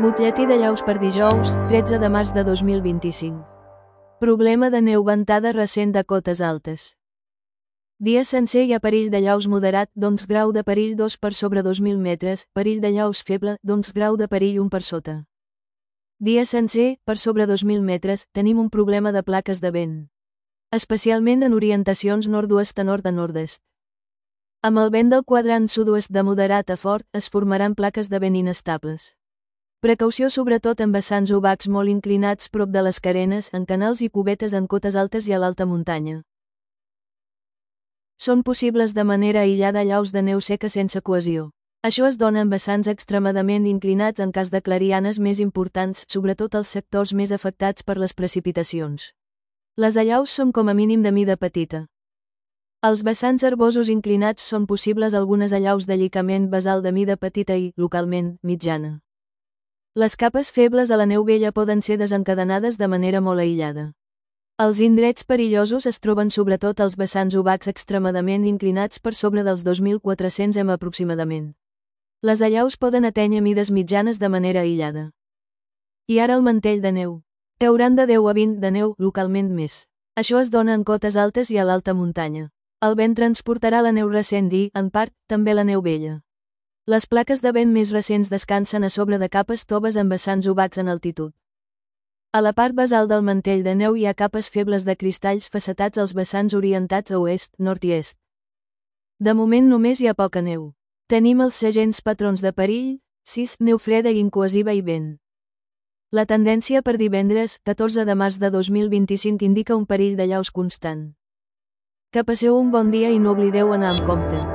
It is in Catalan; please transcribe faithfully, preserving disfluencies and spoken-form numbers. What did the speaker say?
Butlletí de llaus per dijous, tretze de març de dos mil vint-i-cinc. Problema de neu ventada recent de cotes altes. Dia sencer hi ha perill de llaus moderat, doncs grau de perill dos per sobre dos mil metres, perill de llaus feble, doncs grau de perill un per sota. Dia sencer, per sobre dos mil metres, tenim un problema de plaques de vent. Especialment en orientacions nord-oest a nord a nord-est. Amb el vent del quadrant sud-oest de moderat a fort, es formaran plaques de vent inestables. Precaució sobretot en vessants obacs molt inclinats prop de les carenes, en canals i cubetes en cotes altes i a l'alta muntanya. Són possibles de manera aïllada llaus de neu seca sense cohesió. Això es dona en vessants extremadament inclinats en cas de clarianes més importants, sobretot als sectors més afectats per les precipitacions. Les allaus són com a mínim de mida petita. Als vessants herbosos inclinats són possibles algunes allaus de llicament basal de mida petita i, localment, mitjana. Les capes febles a la neu vella poden ser desencadenades de manera molt aïllada. Els indrets perillosos es troben sobretot als vessants obacs extremadament inclinats per sobre dels dos mil quatre-cents metres aproximadament. Les allaus poden atènyer mides mitjanes de manera aïllada. I ara el mantell de neu. Cauran de deu a vint de neu, localment més. Això es dona en cotes altes i a l'alta muntanya. El vent transportarà la neu recent i, en part, també la neu vella. Les plaques de vent més recents descansen a sobre de capes toves en vessants obacs en altitud. A la part basal del mantell de neu hi ha capes febles de cristalls facetats als vessants orientats a oest, nord i est. De moment només hi ha poca neu. Tenim els segents patrons de perill, sis, neu freda i incohesiva i vent. La tendència per divendres, catorze de març de dos mil vint-i-cinc indica un perill de llaus constant. Que passeu un bon dia i no oblideu anar amb compte.